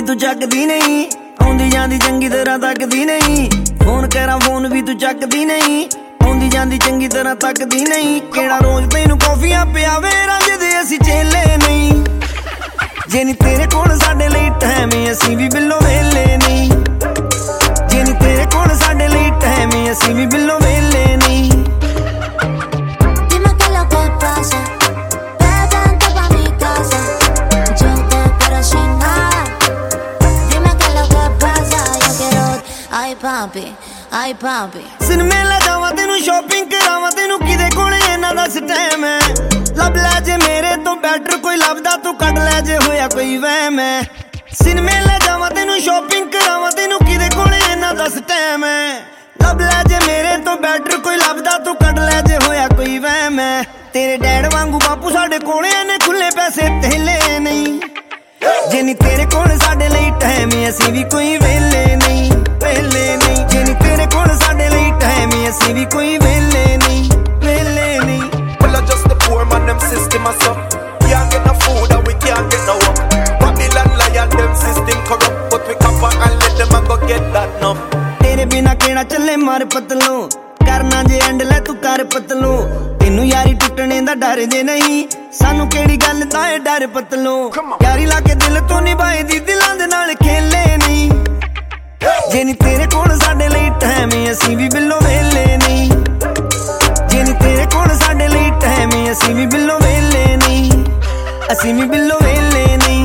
तू चकदी नहीं, आउंदी जांदी चंगी तरह तकदी नहीं। फोन करा फोन भी तू चकदी नहीं, आउंदी जांदी चंगी तरह तकदी नहीं। केड़ा रोज तैनू कॉफियां पियावे रंजदे असी चेले नहीं। जे नी तेरे कोल साडे लई टाइम असी भी बिल्लो वेले नहीं। जे नी तेरे कोल साडे लई टाइम असी भी बिल्लो वेले नहीं। Dime qué es lo que pasa, vente pa' mi casa, yo te espero sin nada. Dime qué es lo que pasa, yo quiero, ay papi, ay papi. सिनेमे ले जावां तेनू शॉपिंग करावां तेनू किदे कोले इन्ना दस टाइम है। लब लै जे मेरे तो बैटर कोई लभदा तू कट लै जे होया कोई वहम है। सिनेमे ले जावां तेनू शॉपिंग करावां तेनू किदे कोले इन्ना दस टाइम है। लब लै जे मेरे तो बैटर कोई लभदा तू कट लै जे होया कोई वहम है। तेरे डैड वांगू बापू साडे कोले ने खुले पैसे थेले नहीं। जे नी तेरे कोल साडे लई टाइम असी भी कोई वेले नहीं, वेले नहीं। जे नी तेरे कोल साडे लई टाइम असी भी कोई वेले नहीं, वेले नहीं। Well, I just the poor man, them system or so. Can't get no food and we can't get no work. Babylon lion, them system corrupt, but we come back and let them and go get that numb. तेरे बिना केड़ा चले मार पतलो, करना जे and ले तू कर पतलो। तेनू यारी टुटने दा डर जे नहीं, सानू केड़ी गल दा ए डर पतलो। यारी लाके दिल तो निभाए दी दिलां दे नाल खेले नहीं। जे नी तेरे कोल साडे लई टाइम असी भी बिल्लो वेले नहीं। जे नी तेरे कोल साडे लई टाइम असी भी बिल्लो वेले नहीं, असी भी बिल्लो वेले नहीं।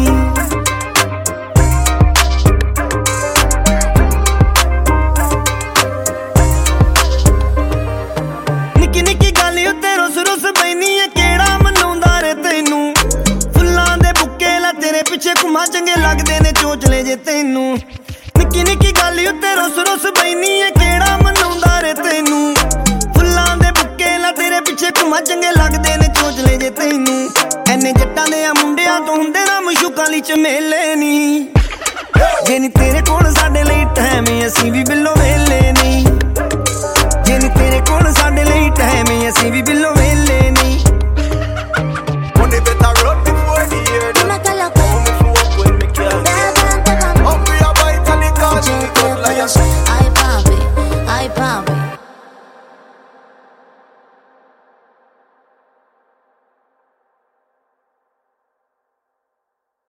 निक्की निक्की गल उत्ते रुस रुस पैनी है, केड़ा मनाउंदा रे तैनू। फुल्लां दे बुक्के ला तेरे पिछे घुमा चंगे लगदे ने चोचले जे तैनू। निक्की निक्की गल उत्ते रुस रुस पैनी है, केड़ा मनाउंदा रे तैनू। फुल्लां दे बुक्के ला तेरे पिछे घुमा चंगे लगदे ने चोचले जे तैनू। एने जट्टां दे मुंडियां तो हुंदे ना मशूकां ली झमेले नहीं। जे नी तेरे कोल साडे लई टाइम असी भी बिल्लो वेले नहीं। जे नी तेरे कोल साडे लई टाइम असी भी बिल्लो